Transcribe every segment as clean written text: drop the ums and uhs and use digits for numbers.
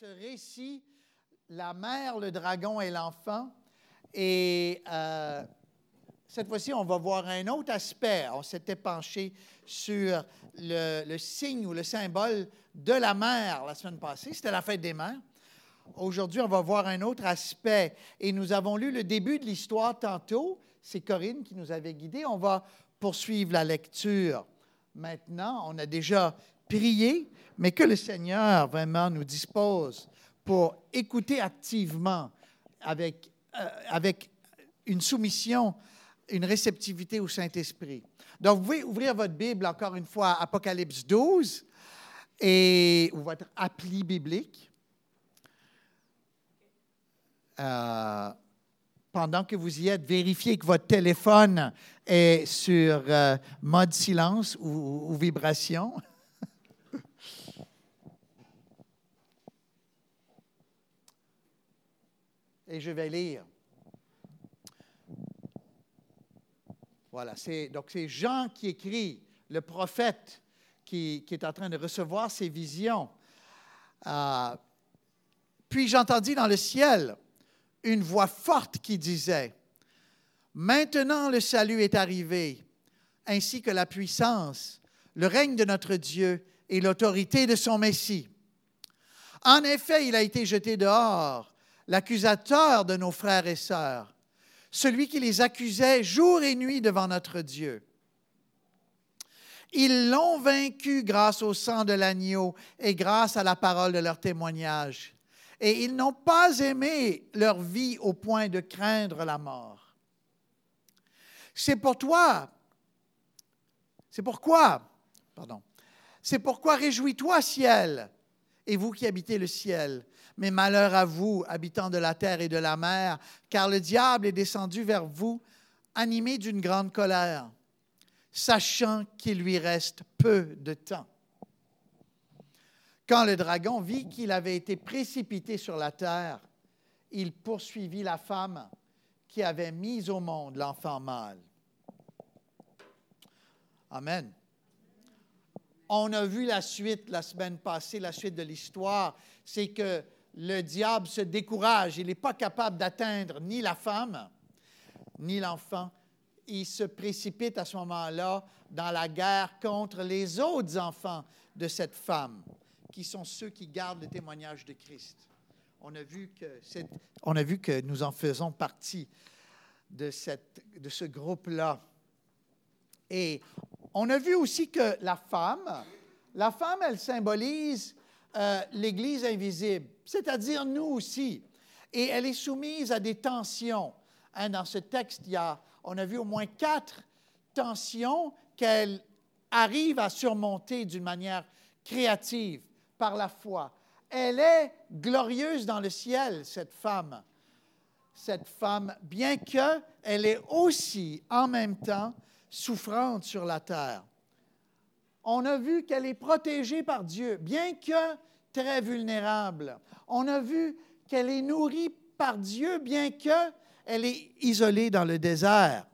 ce récit, la mère, le dragon et l'enfant. Et cette fois-ci, on va voir un autre aspect. On s'était penché sur le signe ou le symbole de la mère la semaine passée. C'était la fête des mères. Aujourd'hui, on va voir un autre aspect. Et nous avons lu le début de l'histoire tantôt. C'est Corinne qui nous avait guidés. On va poursuivre la lecture. Maintenant, on a déjà prié, mais que le Seigneur vraiment nous dispose pour écouter activement avec une soumission, une réceptivité au Saint-Esprit. Donc, vous pouvez ouvrir votre Bible encore une fois à Apocalypse 12 ou votre appli biblique. Pendant que vous y êtes, vérifiez que votre téléphone est sur mode silence ou vibration. Et je vais lire. Voilà, donc c'est Jean qui écrit, le prophète qui est en train de recevoir ses visions. Puis j'entendis dans le ciel une voix forte qui disait, « Maintenant le salut est arrivé, ainsi que la puissance, le règne de notre Dieu et l'autorité de son Messie. En effet, il a été jeté dehors, l'accusateur de nos frères et sœurs, celui qui les accusait jour et nuit devant notre Dieu. Ils l'ont vaincu grâce au sang de l'agneau et grâce à la parole de leur témoignage. Et ils n'ont pas aimé leur vie au point de craindre la mort. C'est pourquoi réjouis-toi, ciel, et vous qui habitez le ciel. Mais malheur à vous, habitants de la terre et de la mer, car le diable est descendu vers vous, animé d'une grande colère, sachant qu'il lui reste peu de temps. Quand le dragon vit qu'il avait été précipité sur la terre, il poursuivit la femme qui avait mis au monde l'enfant mâle. » Amen. On a vu la suite la semaine passée, la suite de l'histoire, c'est que le diable se décourage. Il n'est pas capable d'atteindre ni la femme, ni l'enfant. Il se précipite à ce moment-là dans la guerre contre les autres enfants de cette femme, qui sont ceux qui gardent le témoignage de Christ. On a vu que nous en faisons partie de ce groupe-là. Et on a vu aussi que la femme, elle symbolise l'Église invisible, c'est-à-dire nous aussi. Et elle est soumise à des tensions. Dans ce texte, on a vu au moins 4 tensions qu'elle arrive à surmonter d'une manière créative par la foi. Elle est glorieuse dans le ciel, cette femme. Cette femme, bien qu'elle est aussi, en même temps, souffrante sur la terre. On a vu qu'elle est protégée par Dieu, bien que très vulnérable. On a vu qu'elle est nourrie par Dieu, bien qu'elle est isolée dans le désert.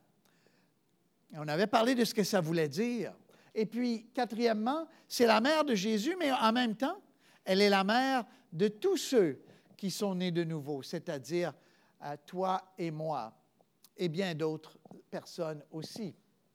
On avait parlé de ce que ça voulait dire. Et puis, quatrièmement, c'est la mère de Jésus, mais en même temps, elle est la mère de tous ceux qui sont nés de nouveau, c'est-à-dire toi et moi, et bien d'autres personnes aussi.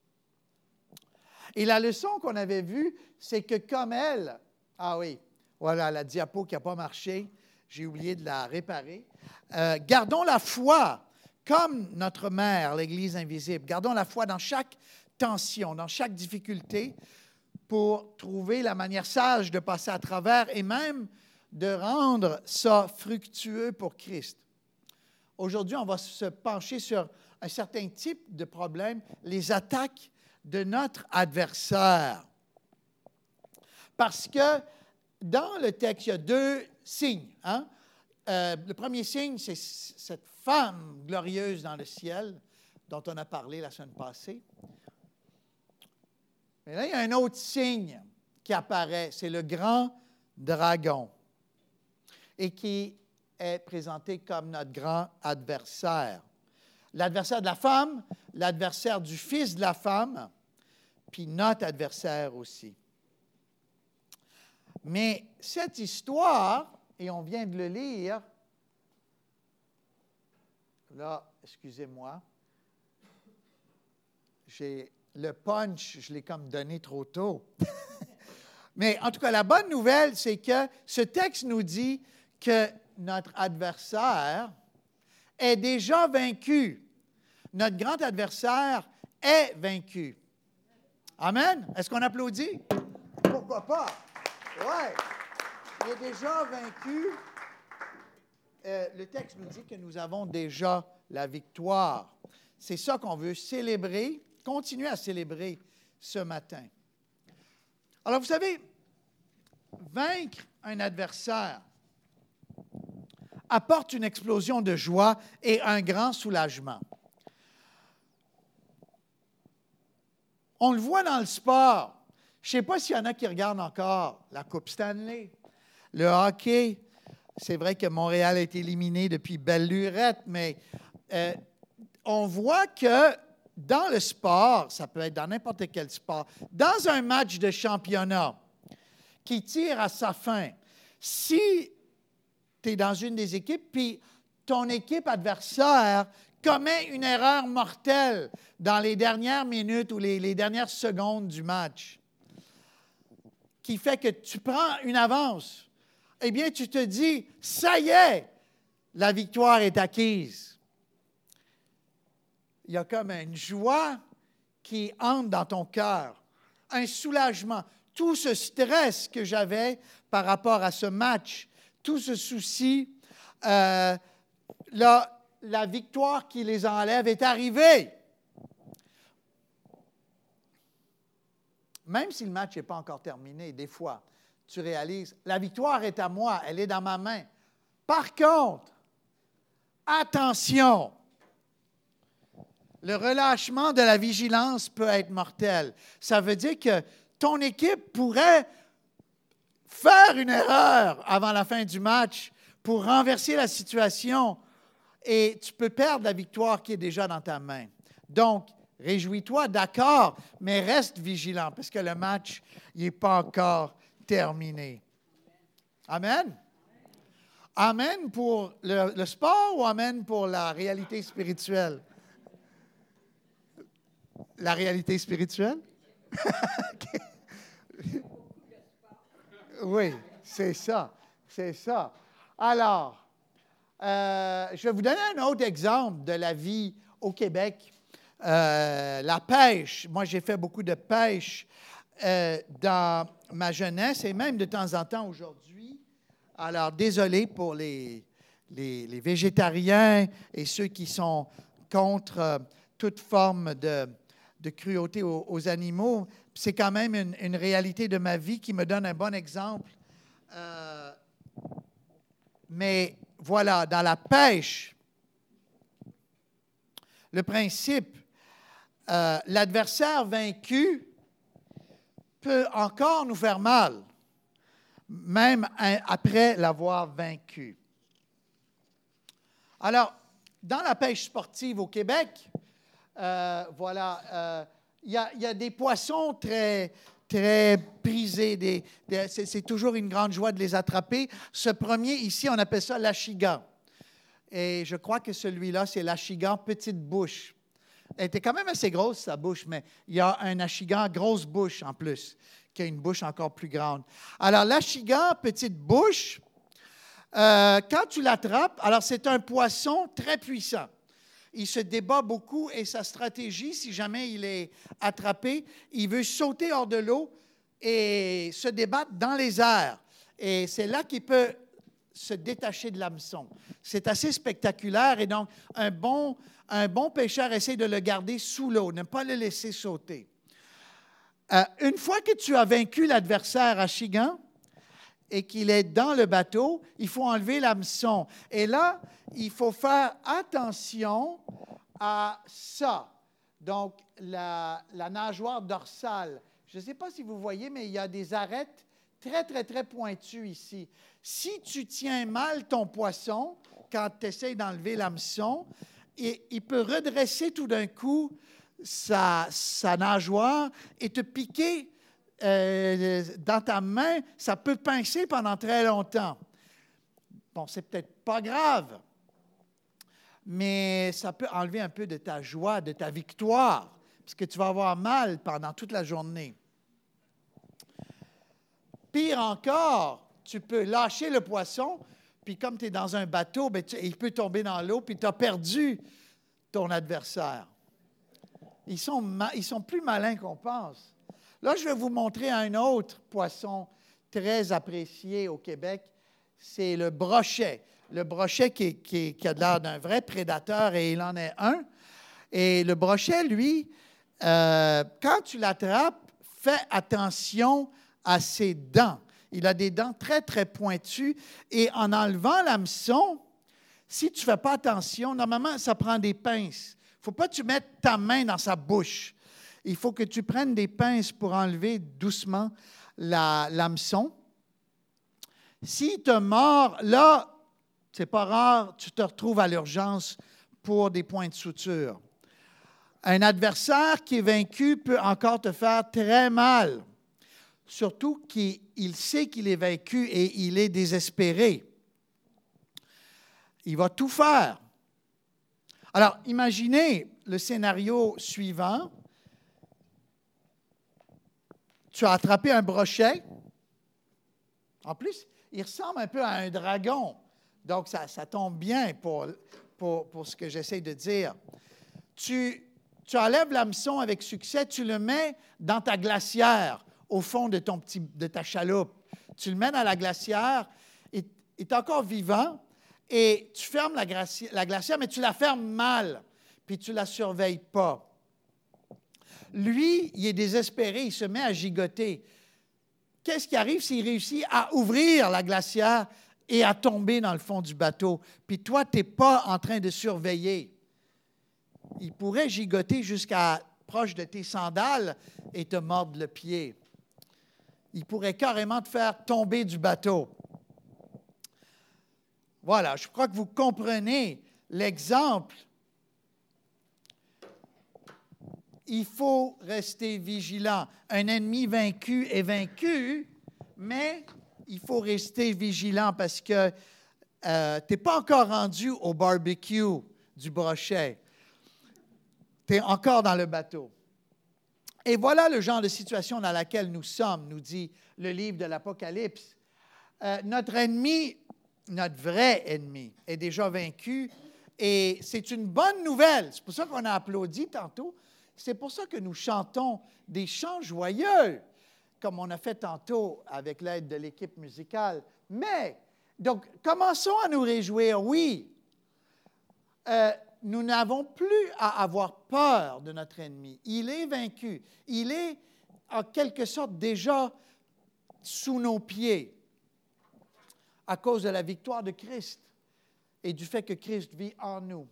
Et la leçon qu'on avait vue, c'est que comme elle, voilà la diapo qui n'a pas marché, j'ai oublié de la réparer. Gardons la foi comme notre mère, l'Église invisible. Gardons la foi dans chaque tension, dans chaque difficulté, pour trouver la manière sage de passer à travers et même de rendre ça fructueux pour Christ. Aujourd'hui, on va se pencher sur un certain type de problème, les attaques de notre adversaire. Parce que dans le texte, il y a 2 signes. Le premier signe, c'est cette femme glorieuse dans le ciel dont on a parlé la semaine passée. Mais là, il y a un autre signe qui apparaît, c'est le grand dragon, et qui est présenté comme notre grand adversaire. L'adversaire de la femme, l'adversaire du fils de la femme, puis notre adversaire aussi. Mais cette histoire et on vient de le lire. Là, excusez-moi. Le punch, je l'ai comme donné trop tôt. Mais en tout cas, la bonne nouvelle, c'est que ce texte nous dit que notre adversaire est déjà vaincu. Notre grand adversaire est vaincu. Amen? Est-ce qu'on applaudit? Pourquoi pas? Oui. Il est déjà vaincu. Le texte nous dit que nous avons déjà la victoire. C'est ça qu'on veut célébrer, continuer à célébrer ce matin. Alors, vous savez, vaincre un adversaire apporte une explosion de joie et un grand soulagement. On le voit dans le sport. Je ne sais pas s'il y en a qui regardent encore la Coupe Stanley, le hockey. C'est vrai que Montréal a été éliminé depuis belle lurette, mais on voit que dans le sport, ça peut être dans n'importe quel sport, dans un match de championnat qui tire à sa fin, si tu es dans une des équipes, puis ton équipe adversaire commet une erreur mortelle dans les dernières minutes ou les dernières secondes du match, qui fait que tu prends une avance, eh bien, tu te dis, ça y est, la victoire est acquise. Il y a comme une joie qui entre dans ton cœur, un soulagement. Tout ce stress que j'avais par rapport à ce match, tout ce souci, la victoire qui les enlève est arrivée. Même si le match n'est pas encore terminé, des fois, tu réalises, la victoire est à moi, elle est dans ma main. Par contre, attention, le relâchement de la vigilance peut être mortel. Ça veut dire que ton équipe pourrait faire une erreur avant la fin du match pour renverser la situation et tu peux perdre la victoire qui est déjà dans ta main. Donc, réjouis-toi, d'accord, mais reste vigilant parce que le match n'est pas encore terminé. Amen? Amen pour le sport ou amen pour la réalité spirituelle? La réalité spirituelle? Oui, c'est ça. C'est ça. Alors, je vais vous donner un autre exemple de la vie au Québec. La pêche. Moi, j'ai fait beaucoup de pêche dans ma jeunesse et même de temps en temps aujourd'hui. Alors, désolé pour les végétariens et ceux qui sont contre toute forme de cruauté aux animaux. C'est quand même une réalité de ma vie qui me donne un bon exemple. Mais voilà, dans la pêche, le principe, l'adversaire vaincu peut encore nous faire mal, même après l'avoir vaincu. Alors, dans la pêche sportive au Québec, voilà, il y a des poissons très, très prisés. C'est toujours une grande joie de les attraper. Ce premier ici, on appelle ça l'achigan. Et je crois que celui-là, c'est l'achigan petite bouche. Elle était quand même assez grosse, sa bouche, mais il y a un achigan grosse bouche en plus, qui a une bouche encore plus grande. Alors, l'achigan petite bouche, quand tu l'attrapes, alors c'est un poisson très puissant. Il se débat beaucoup et sa stratégie, si jamais il est attrapé, il veut sauter hors de l'eau et se débattre dans les airs. Et c'est là qu'il peut se détacher de l'hameçon. C'est assez spectaculaire et donc un bon pêcheur essaie de le garder sous l'eau, ne pas le laisser sauter. Une fois que tu as vaincu l'adversaire achigan et qu'il est dans le bateau, il faut enlever l'hameçon. Et là, il faut faire attention à ça. Donc, la nageoire dorsale. Je ne sais pas si vous voyez, mais il y a des arêtes très, très, très pointues ici. Si tu tiens mal ton poisson, quand tu essaies d'enlever l'hameçon, il peut redresser tout d'un coup sa nageoire et te piquer dans ta main. Ça peut pincer pendant très longtemps. Bon, c'est peut-être pas grave, mais ça peut enlever un peu de ta joie, de ta victoire, parce que tu vas avoir mal pendant toute la journée. Pire encore, tu peux lâcher le poisson, puis comme tu es dans un bateau, bien, il peut tomber dans l'eau, puis tu as perdu ton adversaire. Ils sont plus malins qu'on pense. Là, je vais vous montrer un autre poisson très apprécié au Québec, c'est le brochet. Le brochet qui a l'air d'un vrai prédateur, et il en est un. Et le brochet, lui, quand tu l'attrapes, fais attention à ses dents. Il a des dents très, très pointues. Et en enlevant l'hameçon, si tu ne fais pas attention, normalement, ça prend des pinces. Il ne faut pas que tu mettes ta main dans sa bouche. Il faut que tu prennes des pinces pour enlever doucement l'hameçon. S'il te mord, là, c'est pas rare, tu te retrouves à l'urgence pour des points de suture. Un adversaire qui est vaincu peut encore te faire très mal, surtout qu'il sait qu'il est vaincu et il est désespéré. Il va tout faire. Alors, imaginez le scénario suivant. Tu as attrapé un brochet. En plus, il ressemble un peu à un dragon. Donc, ça tombe bien pour ce que j'essaie de dire. Tu enlèves l'hameçon avec succès, tu le mets dans ta glacière, au fond de ta chaloupe. Tu le mets dans la glacière, il est encore vivant, et tu fermes la glacière, mais tu la fermes mal, puis tu ne la surveilles pas. Lui, il est désespéré, il se met à gigoter. Qu'est-ce qui arrive s'il réussit à ouvrir la glacière et à tomber dans le fond du bateau? Puis toi, tu n'es pas en train de surveiller. Il pourrait gigoter jusqu'à proche de tes sandales et te mordre le pied. Il pourrait carrément te faire tomber du bateau. Voilà, je crois que vous comprenez l'exemple. Il faut rester vigilant. Un ennemi vaincu est vaincu, mais il faut rester vigilant parce que tu n'es pas encore rendu au barbecue du brochet. Tu es encore dans le bateau. Et voilà le genre de situation dans laquelle nous sommes, nous dit le livre de l'Apocalypse. Notre ennemi, notre vrai ennemi, est déjà vaincu et c'est une bonne nouvelle. C'est pour ça qu'on a applaudi tantôt. C'est pour ça que nous chantons des chants joyeux, comme on a fait tantôt avec l'aide de l'équipe musicale. Mais, donc, commençons à nous réjouir, oui. Nous n'avons plus à avoir peur de notre ennemi. Il est vaincu. Il est, en quelque sorte, déjà sous nos pieds à cause de la victoire de Christ et du fait que Christ vit en nous.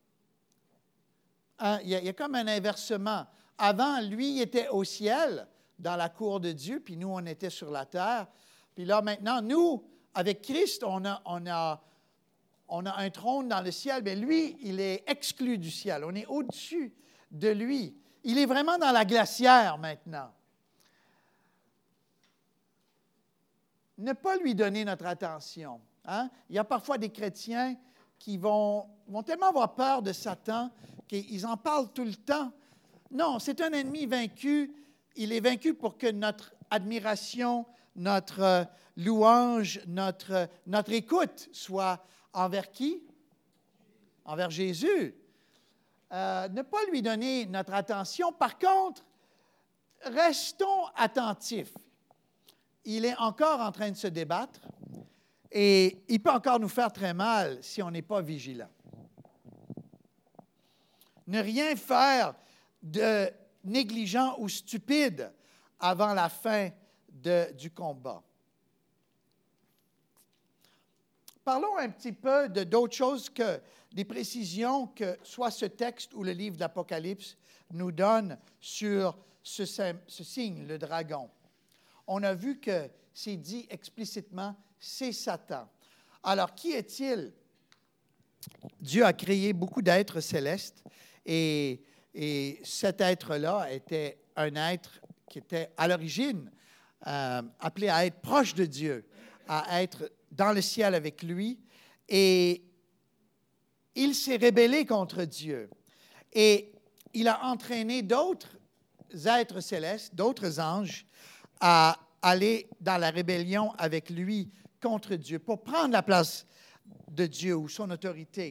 Il y a comme un inversement. Avant, lui, il était au ciel, dans la cour de Dieu, puis nous, on était sur la terre. Puis là, maintenant, nous, avec Christ, on a un trône dans le ciel, mais lui, il est exclu du ciel. On est au-dessus de lui. Il est vraiment dans la glacière maintenant. Ne pas lui donner notre attention. Hein? Il y a parfois des chrétiens qui vont tellement avoir peur de Satan qu'ils en parlent tout le temps. Non, c'est un ennemi vaincu. Il est vaincu pour que notre admiration, notre louange, notre écoute soit envers qui? Envers Jésus. Ne pas lui donner notre attention. Par contre, restons attentifs. Il est encore en train de se débattre et il peut encore nous faire très mal si on n'est pas vigilant. Ne rien faire de négligent ou stupide avant la fin du combat. Parlons un petit peu d'autres choses que des précisions que soit ce texte ou le livre d'Apocalypse nous donne sur ce signe, le dragon. On a vu que c'est dit explicitement, c'est Satan. Alors, qui est-il? Dieu a créé beaucoup d'êtres célestes et cet être-là était un être qui était à l'origine appelé à être proche de Dieu, à être dans le ciel avec lui et il s'est rébellé contre Dieu. Et il a entraîné d'autres êtres célestes, d'autres anges, à aller dans la rébellion avec lui contre Dieu, pour prendre la place de Dieu ou son autorité.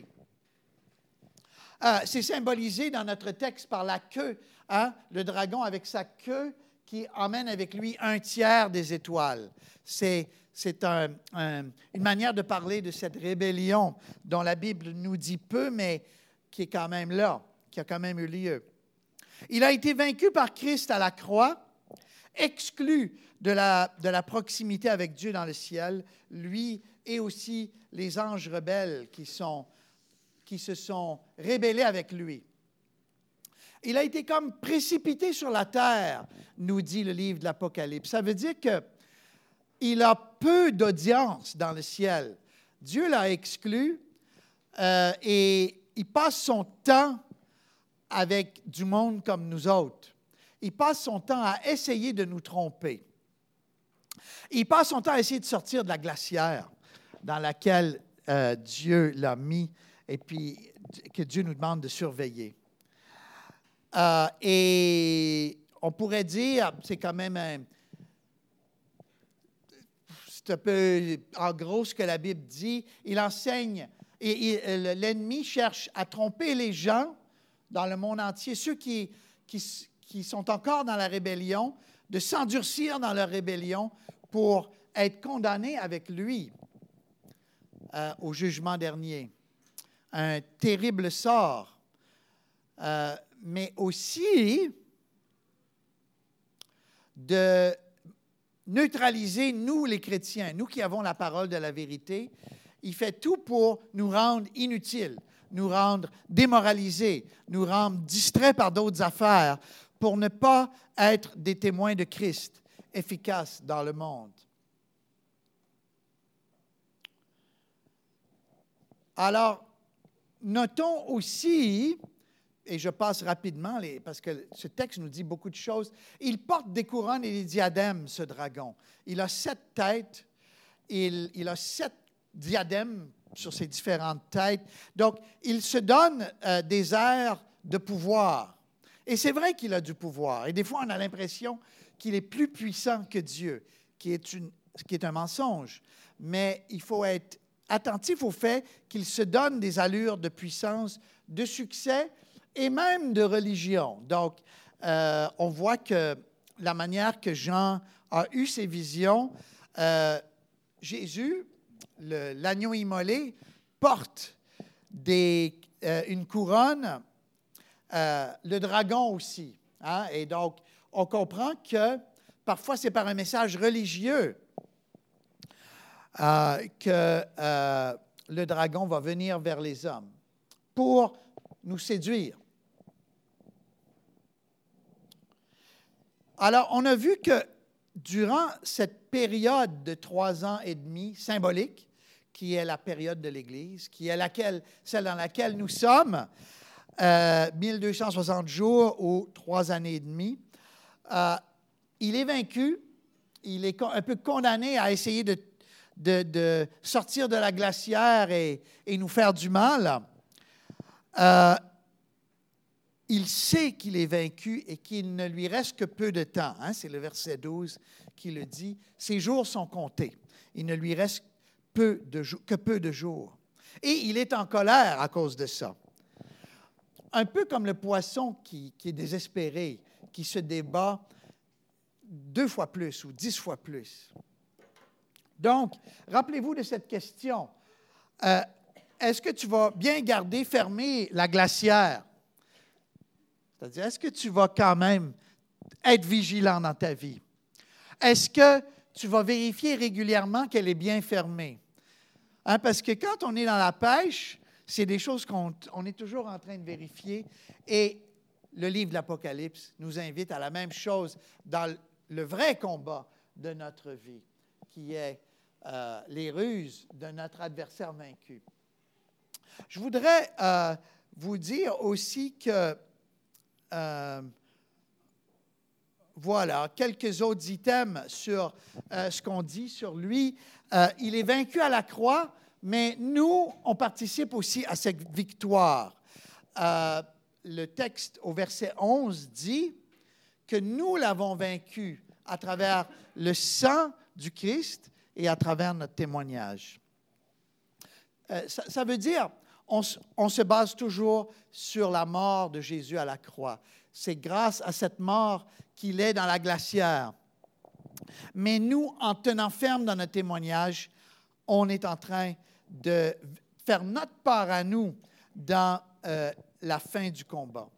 C'est symbolisé dans notre texte par la queue, le dragon avec sa queue qui emmène avec lui un tiers des étoiles. C'est une manière de parler de cette rébellion dont la Bible nous dit peu, mais qui est quand même là, qui a quand même eu lieu. Il a été vaincu par Christ à la croix, exclu de la proximité avec Dieu dans le ciel, lui et aussi les anges rebelles qui se sont rébellés avec lui. Il a été comme précipité sur la terre, nous dit le livre de l'Apocalypse. Ça veut dire qu'il a peu d'audience dans le ciel. Dieu l'a exclu et il passe son temps avec du monde comme nous autres. Il passe son temps à essayer de nous tromper. Il passe son temps à essayer de sortir de la glacière dans laquelle Dieu l'a mis et puis que Dieu nous demande de surveiller. Et on pourrait dire, c'est quand même c'est un peu en gros ce que la Bible dit, il enseigne, et l'ennemi cherche à tromper les gens dans le monde entier, ceux qui sont encore dans la rébellion, de s'endurcir dans leur rébellion pour être condamnés avec lui au jugement dernier. Un terrible sort. Mais aussi de neutraliser nous, les chrétiens, nous qui avons la parole de la vérité. Il fait tout pour nous rendre inutiles, nous rendre démoralisés, nous rendre distraits par d'autres affaires, pour ne pas être des témoins de Christ efficaces dans le monde. Alors, notons aussi, et je passe rapidement, parce que ce texte nous dit beaucoup de choses, il porte des couronnes et des diadèmes, ce dragon. Il a 7 têtes, il a 7 diadèmes sur ses différentes têtes. Donc, il se donne des airs de pouvoir. Et c'est vrai qu'il a du pouvoir. Et des fois, on a l'impression qu'il est plus puissant que Dieu, ce qui est un mensonge. Mais il faut être attentif au fait qu'il se donne des allures de puissance, de succès et même de religion. Donc, on voit que la manière que Jean a eu ses visions, Jésus, l'agneau immolé, porte une couronne, le dragon aussi. Et donc, on comprend que parfois c'est par un message religieux que le dragon va venir vers les hommes pour nous séduire. Alors, on a vu que durant cette période de 3 ans et demi symbolique, qui est la période de l'Église, qui est celle dans laquelle nous sommes, 1260 jours ou 3 années et demie, il est vaincu, il est un peu condamné à essayer de sortir de la glacière et nous faire du mal. Il sait qu'il est vaincu et qu'il ne lui reste que peu de temps. C'est le verset 12 qui le dit. Ses jours sont comptés. Il ne lui reste que peu de jours. Et il est en colère à cause de ça. Un peu comme le poisson qui est désespéré, qui se débat 2 fois plus ou 10 fois plus. Donc, rappelez-vous de cette question. Est-ce que tu vas bien garder fermée la glacière? C'est-à-dire, est-ce que tu vas quand même être vigilant dans ta vie? Est-ce que tu vas vérifier régulièrement qu'elle est bien fermée? Parce que quand on est dans la pêche, c'est des choses qu'on est toujours en train de vérifier. Et le livre de l'Apocalypse nous invite à la même chose dans le vrai combat de notre vie, qui est les ruses de notre adversaire vaincu. Je voudrais vous dire aussi que voilà, quelques autres items sur ce qu'on dit sur lui. Il est vaincu à la croix, mais nous, on participe aussi à cette victoire. Le texte au verset 11 dit que nous l'avons vaincu à travers le sang du Christ et à travers notre témoignage. Ça veut dire, on se base toujours sur la mort de Jésus à la croix. C'est grâce à cette mort qu'il est dans la glacière. Mais nous, en tenant ferme dans notre témoignage, on est en train de faire notre part à nous dans la fin du combat.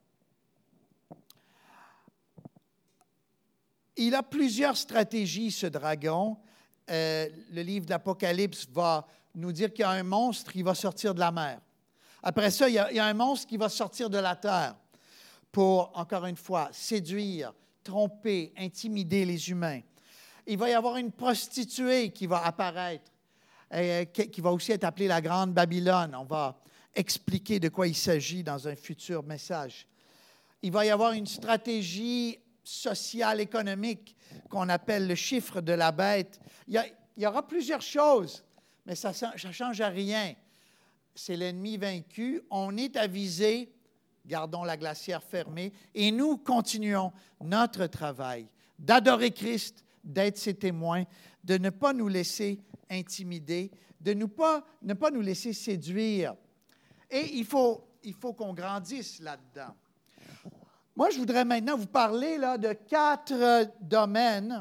Il a plusieurs stratégies, ce dragon. Le livre de l'Apocalypse va nous dire qu'il y a un monstre qui va sortir de la mer. Après ça, il y a un monstre qui va sortir de la terre pour, encore une fois, séduire, tromper, intimider les humains. Il va y avoir une prostituée qui va apparaître, qui va aussi être appelée la Grande Babylone. On va expliquer de quoi il s'agit dans un futur message. Il va y avoir une stratégie sociale, économique, qu'on appelle le chiffre de la bête. Il y aura plusieurs choses, mais ça ne change rien. C'est l'ennemi vaincu. On est avisé, gardons la glacière fermée, et nous continuons notre travail d'adorer Christ, d'être ses témoins, de ne pas nous laisser intimider, de ne pas nous laisser séduire. Et il faut qu'on grandisse là-dedans. Moi, je voudrais maintenant vous parler là, de 4 domaines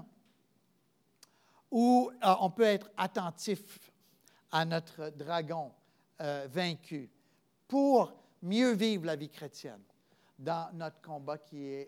où on peut être attentif à notre dragon vaincu pour mieux vivre la vie chrétienne dans notre combat qui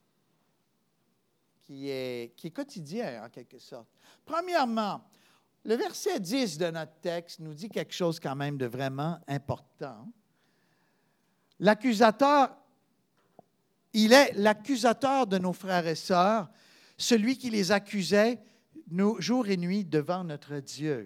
est quotidien en quelque sorte. Premièrement, le verset 10 de notre texte nous dit quelque chose quand même de vraiment important. L'accusateur, il est l'accusateur de nos frères et sœurs, celui qui les accusait jour et nuit devant notre Dieu.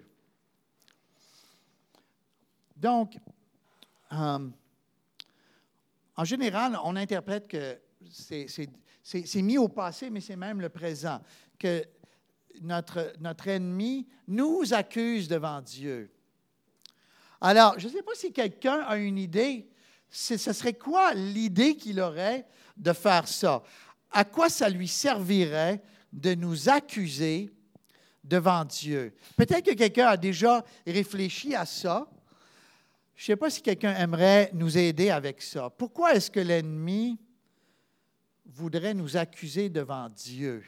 Donc, en général, on interprète que c'est mis au passé, mais c'est même le présent, que notre ennemi nous accuse devant Dieu. Alors, je ne sais pas si quelqu'un a une idée. Ce serait quoi l'idée qu'il aurait de faire ça? À quoi ça lui servirait de nous accuser devant Dieu? Peut-être que quelqu'un a déjà réfléchi à ça. Je ne sais pas si quelqu'un aimerait nous aider avec ça. Pourquoi est-ce que l'ennemi voudrait nous accuser devant Dieu?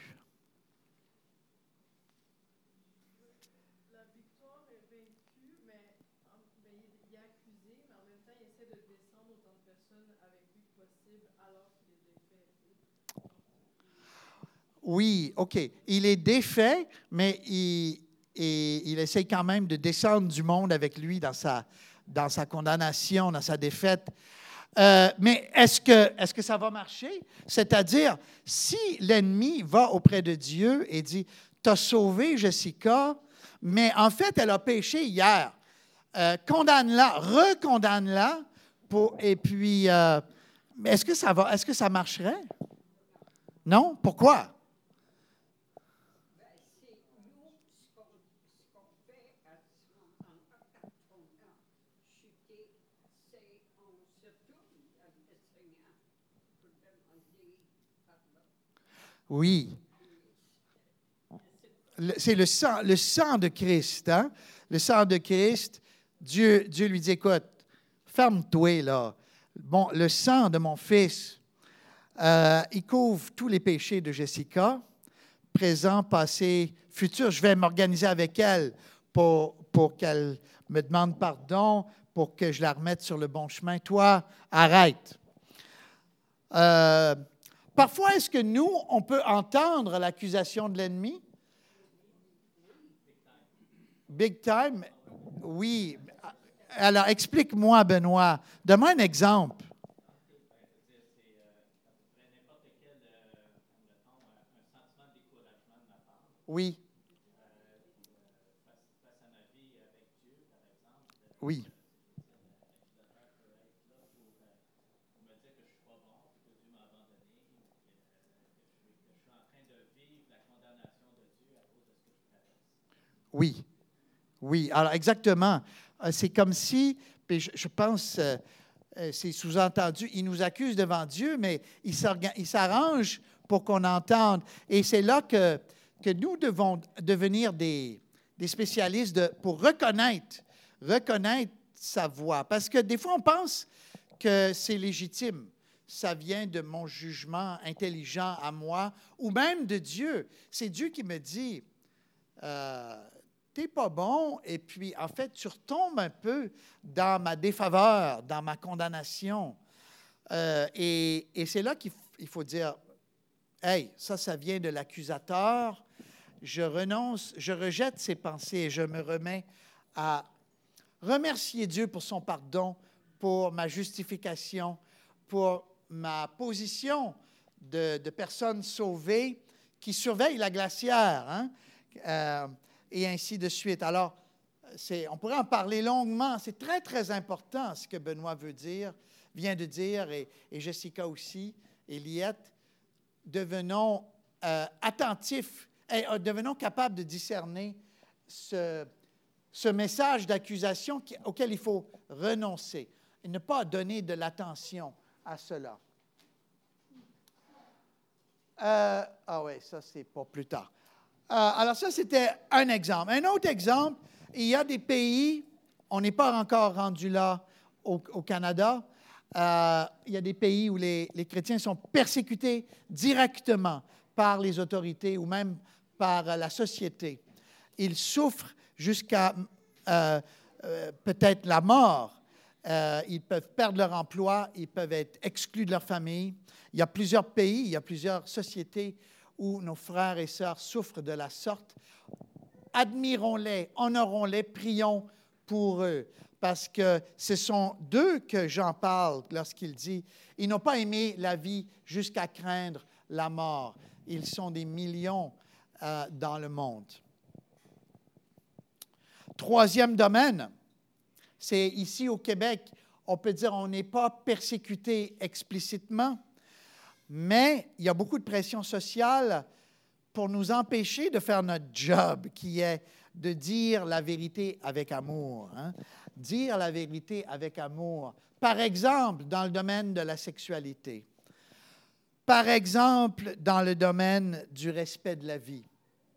La victoire est vaincue, mais il est accusé, mais en même temps, il essaie de descendre autant de personnes avec lui que possible alors qu'il est défait. Oui, OK. Il est défait, mais il essaie quand même de descendre du monde avec lui dans sa condamnation, dans sa défaite. Mais est-ce que ça va marcher? C'est-à-dire, si l'ennemi va auprès de Dieu et dit, « T'as sauvé Jessica, mais en fait, elle a péché hier. Condamne-la, recondamne-la, et puis, est-ce que ça marcherait? Non? Pourquoi? Oui. C'est le sang de Christ. Hein? Le sang de Christ, Dieu lui dit, écoute, ferme-toi là. Bon, le sang de mon fils, il couvre tous les péchés de Jessica, présent, passé, futur. Je vais m'organiser avec elle pour qu'elle me demande pardon, pour que je la remette sur le bon chemin. Toi, arrête. Parfois, est-ce que nous, on peut entendre l'accusation de l'ennemi? Big time? Oui. Alors, explique-moi, Benoît. Donne-moi un exemple. Oui. Oui. Oui. Oui, alors exactement. C'est comme si, puis je pense, c'est sous-entendu, il nous accuse devant Dieu, mais il s'arrange pour qu'on entende. Et c'est là que nous devons devenir des spécialistes pour reconnaître sa voix. Parce que des fois, on pense que c'est légitime. Ça vient de mon jugement intelligent à moi, ou même de Dieu. C'est Dieu qui me dit, t'es pas bon, et puis en fait, tu retombes un peu dans ma défaveur, dans ma condamnation. Et c'est là qu'il faut dire, hey, ça vient de l'accusateur. Je renonce, je rejette ces pensées et je me remets à remercier Dieu pour son pardon, pour ma justification, pour ma position de personne sauvée qui surveille la glacière, hein? Et ainsi de suite. Alors, on pourrait en parler longuement. C'est très, très important ce que Benoît vient de dire, et Jessica aussi, et Liette. Devenons attentifs, et devenons capables de discerner ce message d'accusation auquel il faut renoncer et ne pas donner de l'attention à cela. Oui, ça, c'est pour plus tard. Alors ça, c'était un exemple. Un autre exemple, il y a des pays, on n'est pas encore rendu là au Canada, il y a des pays où les chrétiens sont persécutés directement par les autorités ou même par la société. Ils souffrent jusqu'à peut-être la mort. Ils peuvent perdre leur emploi, ils peuvent être exclus de leur famille. Il y a plusieurs pays, il y a plusieurs sociétés où nos frères et sœurs souffrent de la sorte. Admirons-les, honorons-les, prions pour eux, parce que ce sont d'eux que Jean parle lorsqu'il dit « Ils n'ont pas aimé la vie jusqu'à craindre la mort. » Ils sont des millions dans le monde. Troisième domaine, c'est ici au Québec, on peut dire on n'est pas persécuté explicitement, mais il y a beaucoup de pression sociale pour nous empêcher de faire notre job, qui est de dire la vérité avec amour. Hein? Dire la vérité avec amour. Par exemple, dans le domaine de la sexualité. Par exemple, dans le domaine du respect de la vie.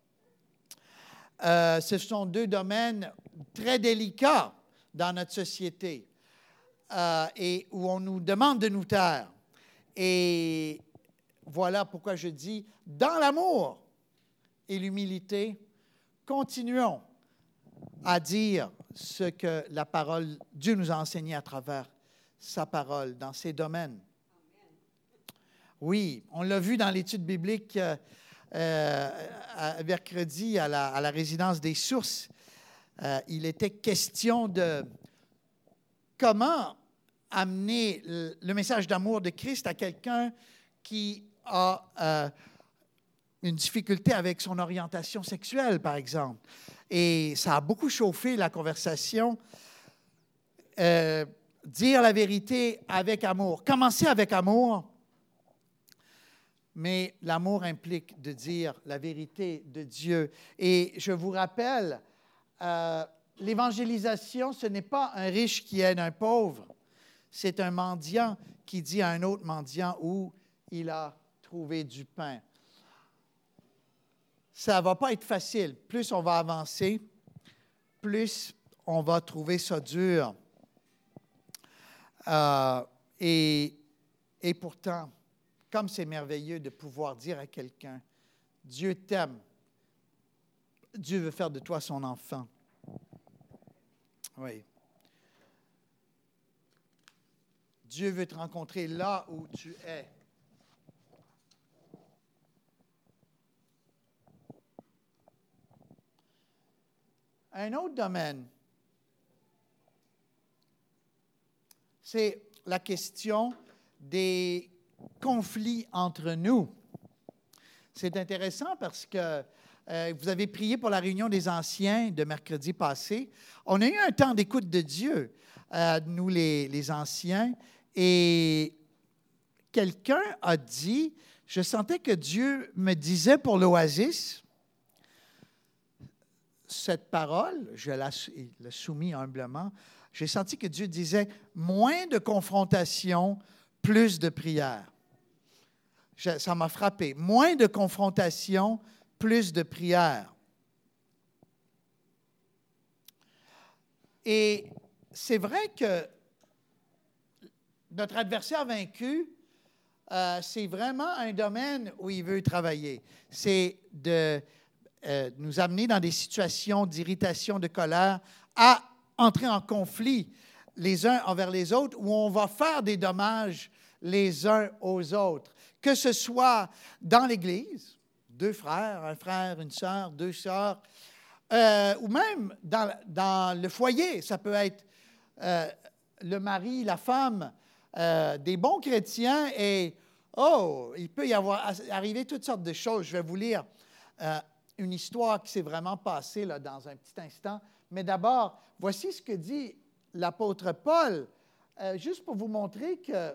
Ce sont deux domaines très délicats dans notre société et où on nous demande de nous taire. Et voilà pourquoi je dis, dans l'amour et l'humilité, continuons à dire ce que la parole, Dieu nous a enseigné à travers sa parole dans ces domaines. Oui, on l'a vu dans l'étude biblique mercredi à la résidence des sources. Il était question de comment amener le message d'amour de Christ à quelqu'un qui a une difficulté avec son orientation sexuelle, par exemple. Et ça a beaucoup chauffé la conversation. Dire la vérité avec amour. Commencer avec amour, mais l'amour implique de dire la vérité de Dieu. Et je vous rappelle, l'évangélisation, ce n'est pas un riche qui aide un pauvre. C'est un mendiant qui dit à un autre mendiant où il a trouvé du pain. Ça ne va pas être facile. Plus on va avancer, plus on va trouver ça dur. Et pourtant, comme c'est merveilleux de pouvoir dire à quelqu'un, Dieu t'aime, Dieu veut faire de toi son enfant. Oui. Dieu veut te rencontrer là où tu es. Un autre domaine, c'est la question des conflits entre nous. C'est intéressant parce que vous avez prié pour la réunion des anciens de mercredi passé. On a eu un temps d'écoute de Dieu, nous les anciens, et quelqu'un a dit, je sentais que Dieu me disait pour l'Oasis, cette parole, je l'ai soumis humblement, j'ai senti que Dieu disait moins de confrontation, plus de prière. Ça m'a frappé. Moins de confrontation, plus de prière. Et c'est vrai que notre adversaire vaincu, c'est vraiment un domaine où il veut travailler. C'est de nous amener dans des situations d'irritation, de colère, à entrer en conflit les uns envers les autres, où on va faire des dommages les uns aux autres. Que ce soit dans l'Église, 2 frères, un frère, une sœur, 2 sœurs, ou même dans le foyer. Ça peut être le mari, la femme, des bons chrétiens et, il peut y avoir arrivé toutes sortes de choses. Je vais vous lire une histoire qui s'est vraiment passée là, dans un petit instant. Mais d'abord, voici ce que dit l'apôtre Paul, juste pour vous montrer que,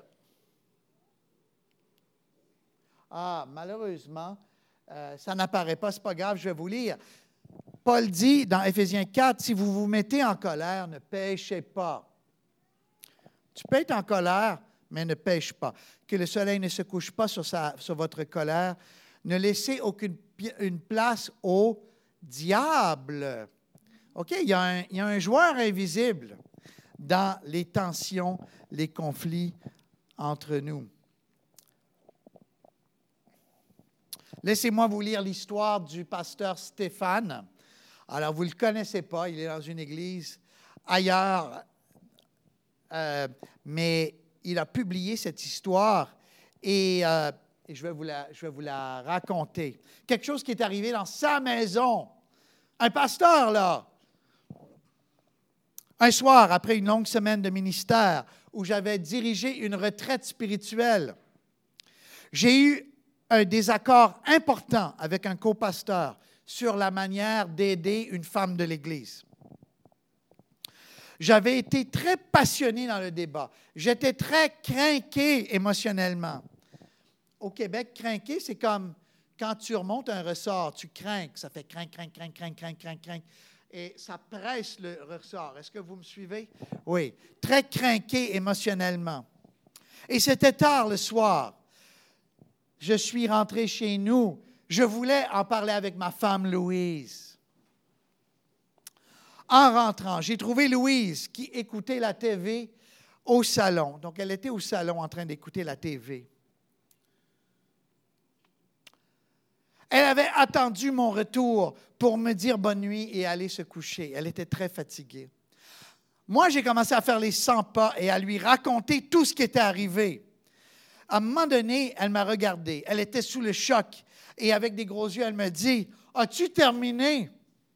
malheureusement, ça n'apparaît pas, ce n'est pas grave, je vais vous lire. Paul dit dans Éphésiens 4, « Si vous vous mettez en colère, ne péchez pas. » Tu peux être en colère, mais ne pêche pas. Que le soleil ne se couche pas sur votre colère. Ne laissez aucune place au diable. OK? Il y a un joueur invisible dans les tensions, les conflits entre nous. Laissez-moi vous lire l'histoire du pasteur Stéphane. Alors, vous ne le connaissez pas, il est dans une église ailleurs, mais il a publié cette histoire et je vais vous la raconter. Quelque chose qui est arrivé dans sa maison. Un pasteur, là. Un soir, après une longue semaine de ministère, où j'avais dirigé une retraite spirituelle, j'ai eu un désaccord important avec un copasteur sur la manière d'aider une femme de l'Église. J'avais été très passionné dans le débat. J'étais très crinqué émotionnellement. Au Québec, crinqué, c'est comme quand tu remontes un ressort, tu crinques, ça fait crinque, crinque, crinque, crinque, crinque, crinque, crinque, et ça presse le ressort. Est-ce que vous me suivez? Oui, très crinqué émotionnellement. Et c'était tard le soir. Je suis rentré chez nous. Je voulais en parler avec ma femme Louise. En rentrant, j'ai trouvé Louise qui écoutait la TV au salon. Donc, elle était au salon en train d'écouter la TV. Elle avait attendu mon retour pour me dire bonne nuit et aller se coucher. Elle était très fatiguée. Moi, j'ai commencé à faire les 100 pas et à lui raconter tout ce qui était arrivé. À un moment donné, elle m'a regardé. Elle était sous le choc. Et avec des gros yeux, elle me dit, « As-tu terminé? »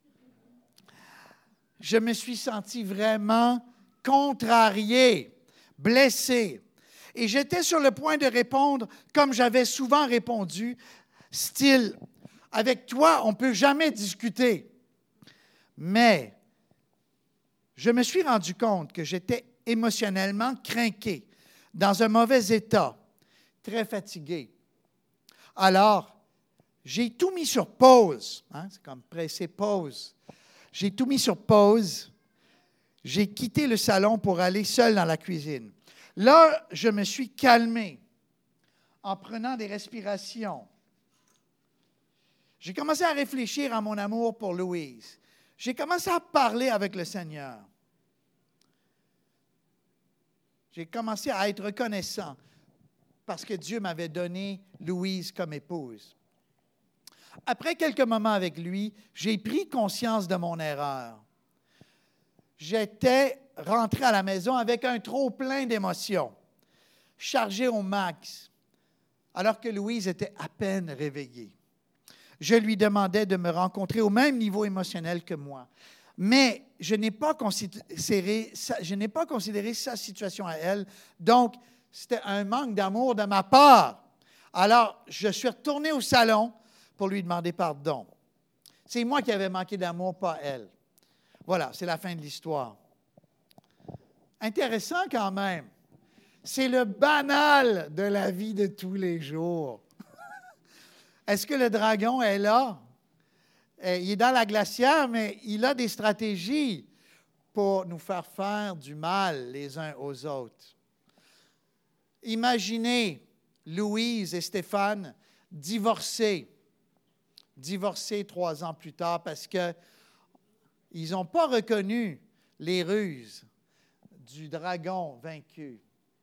Je me suis senti vraiment contrarié, blessé. Et j'étais sur le point de répondre comme j'avais souvent répondu, style, « Avec toi, on ne peut jamais discuter. » Mais je me suis rendu compte que j'étais émotionnellement crinqué, dans un mauvais état, très fatigué. Alors, j'ai tout mis sur pause. C'est comme presser pause. J'ai tout mis sur pause. J'ai quitté le salon pour aller seul dans la cuisine. Là, je me suis calmé en prenant des respirations. J'ai commencé à réfléchir à mon amour pour Louise. J'ai commencé à parler avec le Seigneur. J'ai commencé à être reconnaissant parce que Dieu m'avait donné Louise comme épouse. Après quelques moments avec lui, j'ai pris conscience de mon erreur. J'étais rentré à la maison avec un trop-plein d'émotions, chargé au max, alors que Louise était à peine réveillée. Je lui demandais de me rencontrer au même niveau émotionnel que moi. Mais je n'ai pas considéré sa situation à elle, donc c'était un manque d'amour de ma part. Alors, je suis retourné au salon pour lui demander pardon. C'est moi qui avais manqué d'amour, pas elle. Voilà, c'est la fin de l'histoire. Intéressant quand même. C'est le banal de la vie de tous les jours. Est-ce que le dragon est là? il est dans la glacière, mais il a des stratégies pour nous faire du mal les uns aux autres. Imaginez Louise et Stéphane divorcés 3 ans plus tard parce qu'ils n'ont pas reconnu les ruses du dragon vaincu.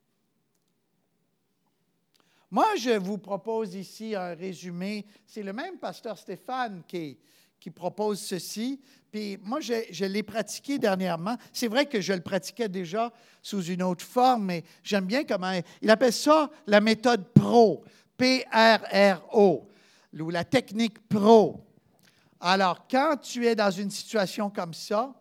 Moi, je vous propose ici un résumé. C'est le même pasteur Stéphane qui propose ceci. Puis moi, je l'ai pratiqué dernièrement. C'est vrai que je le pratiquais déjà sous une autre forme, mais j'aime bien comment il appelle ça la méthode PRO, P-R-R-O, ou la technique PRO. Alors, quand tu es dans une situation comme ça,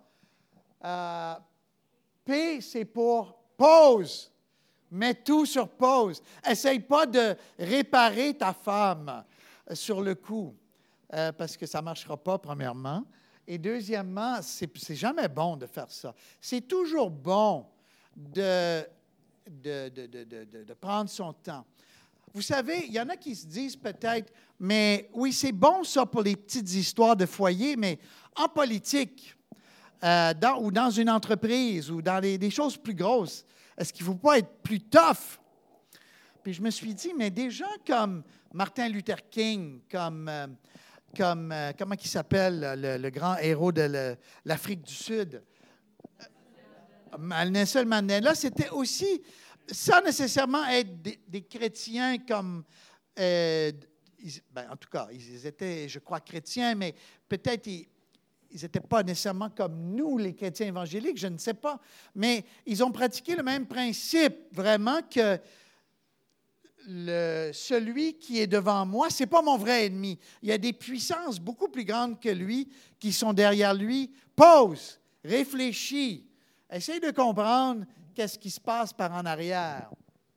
P, c'est pour pause. Mets tout sur pause. Essaye pas de réparer ta femme sur le coup, parce que ça ne marchera pas, premièrement. Et deuxièmement, c'est jamais bon de faire ça. C'est toujours bon de prendre son temps. Vous savez, il y en a qui se disent peut-être, mais oui, c'est bon ça pour les petites histoires de foyer, mais en politique, ou dans une entreprise, ou dans des choses plus grosses, est-ce qu'il ne faut pas être plus tough? Puis je me suis dit, mais des gens comme Martin Luther King, comment il s'appelle, le grand héros de l'Afrique du Sud, Nelson Mandela, c'était aussi, sans nécessairement être des chrétiens comme, en tout cas, ils étaient, je crois, chrétiens, mais peut-être ils n'étaient pas nécessairement comme nous, les chrétiens évangéliques, je ne sais pas, mais ils ont pratiqué le même principe, vraiment, que celui qui est devant moi, ce n'est pas mon vrai ennemi. Il y a des puissances beaucoup plus grandes que lui qui sont derrière lui. Pause, réfléchis, essaye de comprendre qu'est-ce qui se passe par en arrière.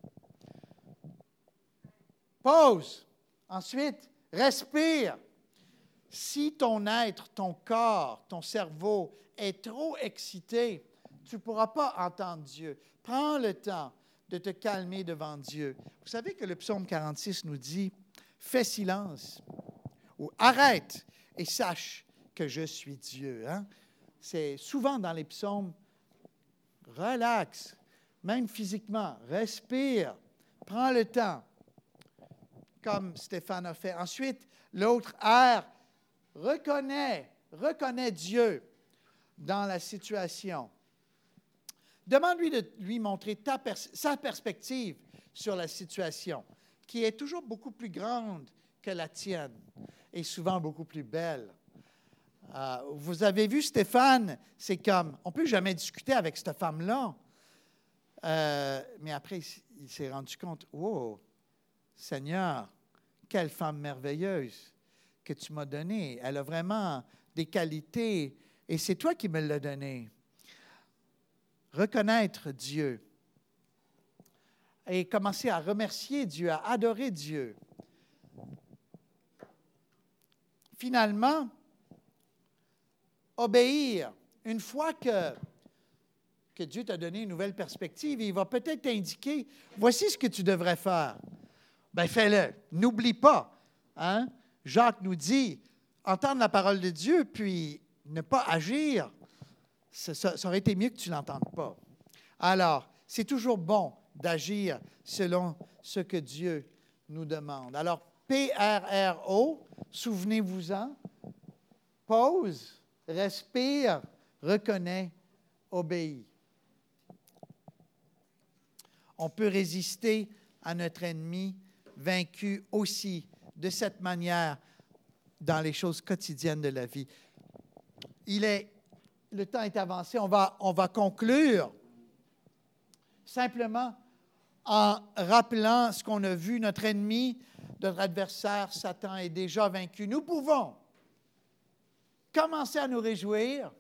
Pause. Ensuite, respire. Si ton être, ton corps, ton cerveau est trop excité, tu ne pourras pas entendre Dieu. Prends le temps de te calmer devant Dieu. Vous savez que le psaume 46 nous dit « Fais silence » ou « Arrête et sache que je suis Dieu. » C'est souvent dans les psaumes « Relax, même physiquement, respire, prends le temps » comme Stéphane a fait. Ensuite, l'autre R, reconnais Dieu dans la situation. Demande-lui de lui montrer sa perspective sur la situation, qui est toujours beaucoup plus grande que la tienne et souvent beaucoup plus belle. Vous avez vu Stéphane, c'est comme, on ne peut jamais discuter avec cette femme-là. Mais après, il s'est rendu compte, « Oh, Seigneur, quelle femme merveilleuse que tu m'as donnée. Elle a vraiment des qualités et c'est toi qui me l'as donnée. » Reconnaître Dieu et commencer à remercier Dieu, à adorer Dieu. Finalement, obéir. Une fois que Dieu t'a donné une nouvelle perspective, il va peut-être t'indiquer, voici ce que tu devrais faire. Bien, fais-le. N'oublie pas. Hein? Jacques nous dit, entendre la parole de Dieu, puis ne pas agir, ça aurait été mieux que tu ne l'entendes pas. Alors, c'est toujours bon d'agir selon ce que Dieu nous demande. Alors, P-R-R-O, souvenez-vous-en, pause, respire, reconnais, obéis. On peut résister à notre ennemi vaincu aussi de cette manière dans les choses quotidiennes de la vie. Le temps est avancé, on va conclure simplement en rappelant ce qu'on a vu, notre ennemi, notre adversaire, Satan, est déjà vaincu. Nous pouvons commencer à nous réjouir,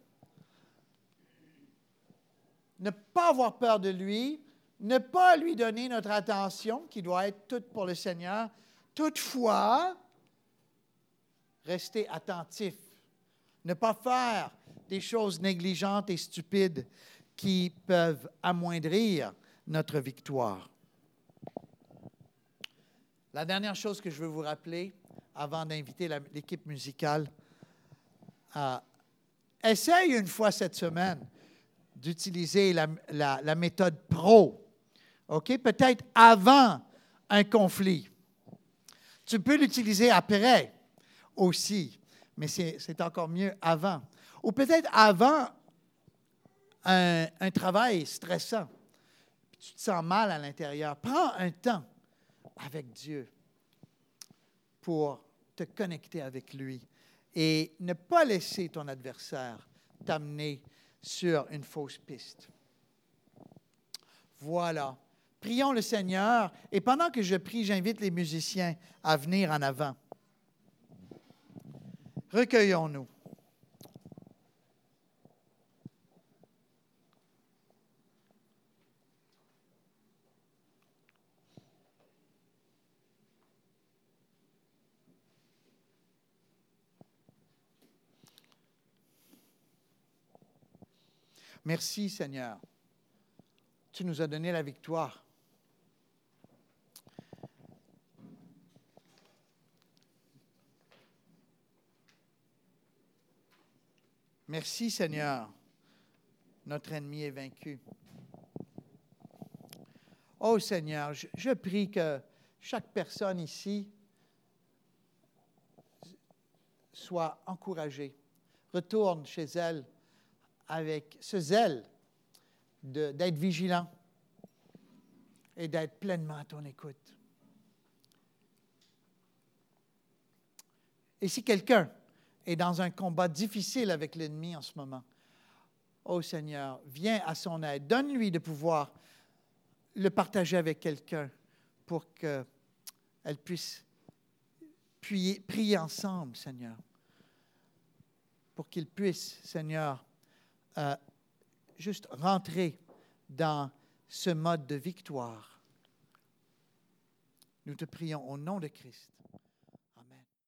ne pas avoir peur de lui, ne pas lui donner notre attention, qui doit être toute pour le Seigneur. Toutefois, rester attentif, ne pas faire des choses négligentes et stupides qui peuvent amoindrir notre victoire. La dernière chose que je veux vous rappeler, avant d'inviter l'équipe musicale, essaye une fois cette semaine d'utiliser la méthode PRO. OK? Peut-être avant un conflit. Tu peux l'utiliser après aussi, mais c'est encore mieux avant. Ou peut-être avant un travail stressant. Tu te sens mal à l'intérieur. Prends un temps avec Dieu pour te connecter avec lui et ne pas laisser ton adversaire t'amener sur une fausse piste. Voilà. Prions le Seigneur et pendant que je prie, j'invite les musiciens à venir en avant. Recueillons-nous. Merci Seigneur. Tu nous as donné la victoire. Merci Seigneur. Notre ennemi est vaincu. Oh Seigneur, je prie que chaque personne ici soit encouragée, retourne chez elle avec ce zèle d'être vigilant et d'être pleinement à ton écoute. Et si quelqu'un est dans un combat difficile avec l'ennemi en ce moment, ô Seigneur, viens à son aide. Donne-lui de pouvoir le partager avec quelqu'un pour qu'elle puisse prier ensemble, Seigneur. Pour qu'il puisse, Seigneur, juste rentrer dans ce mode de victoire. Nous te prions au nom de Christ.